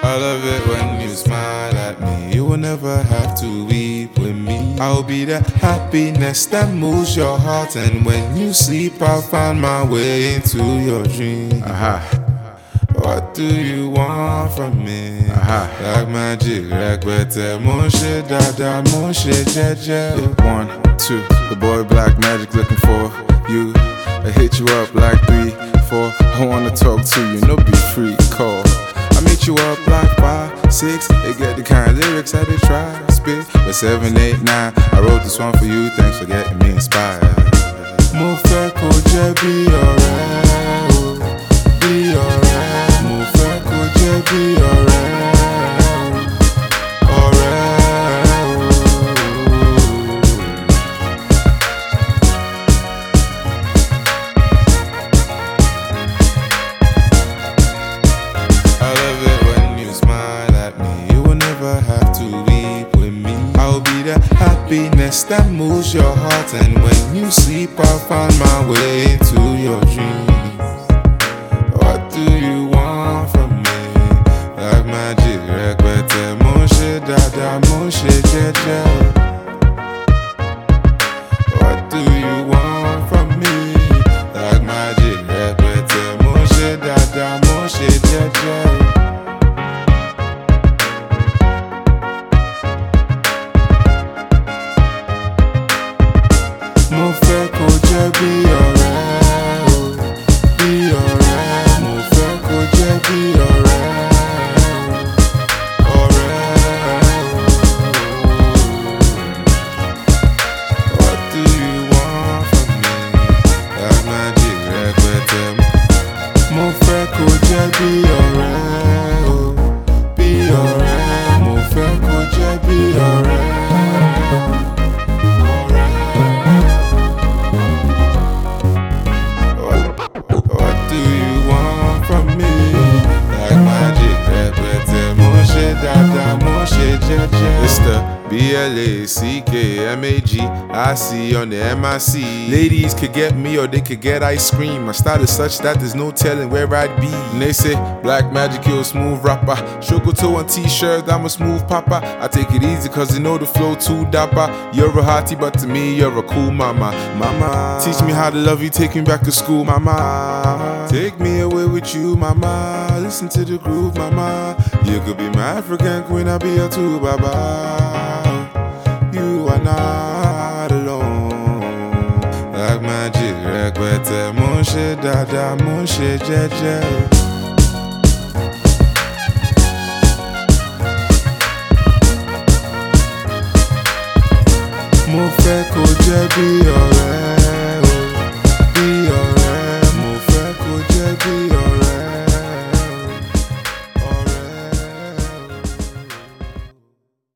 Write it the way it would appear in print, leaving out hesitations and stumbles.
I love it when you smile at me. You will never have to weep with me. I'll be the happiness that moves your heart. And when you sleep, I'll find my way into your dreams. What do you want from me? Like magic, rekwete, mon shit, dada, mon shit, jeje. 1, 2, the boy Black Magic looking for you. I hit you up like 3, 4. I wanna talk to you, no be free, call. I meet you up like 5, 6. They get the kind of lyrics that they try spit. But 7, 8, 9, I wrote this one for you. Thanks for getting me inspired. Mo fẹ́ kó jẹ́ bí ọ̀rẹ́ o, bí ọ̀rẹ́. Mo fẹ́ kó jẹ́ bí ọ̀rẹ́ o, ọ̀rẹ́ o. I love it when you smile at me. You will never have to weep with me. I'll be the happiness that moves your heart. And when you sleep, I'll find my way into your dreams. What do you want from me? Like magic, rekwete, mon shit, dada, mon shit, jeje. What do you want from me? Like magic, rekwete, mon shit, dada, mon shit, jeje. Mo fẹ́ kó jẹ́ bí ọ̀rẹ́ o, bí ọ̀rẹ́. Mo fẹ́ kó jẹ́ bí ọ̀rẹ́ o, ọ̀rẹ́ o. What do you want from me? Like magic, rekwete. Mo fẹ́ kó jẹ́ bí ọ̀rẹ́ o, bí ọ̀rẹ́. Mo fẹ́ kó jẹ́ bí ọ̀rẹ́. What do you want from me? Like magic, rekwete, mon shit, dada, mon shit, jeje. It's the BLACKMAGIC on the MIC. Ladies could get me or they could get ice cream. My style is such that there's no telling where I'd be. And they say Black Magic, you're a smooth rapper. Sugar toe on t-shirt, I'm a smooth papa. I take it easy cause you know the flow too dapper. You're a hottie but to me you're a cool mama. Mama, teach me how to love you, take me back to school, mama. Take me away with you, mama. Listen to the groove, mama. You could be my African queen, I'll be your too, baba. You are not alone. Like magic, rekwete, mon shit, dada, mon shit, jeje. Mo fẹ́ kó jẹ́ bí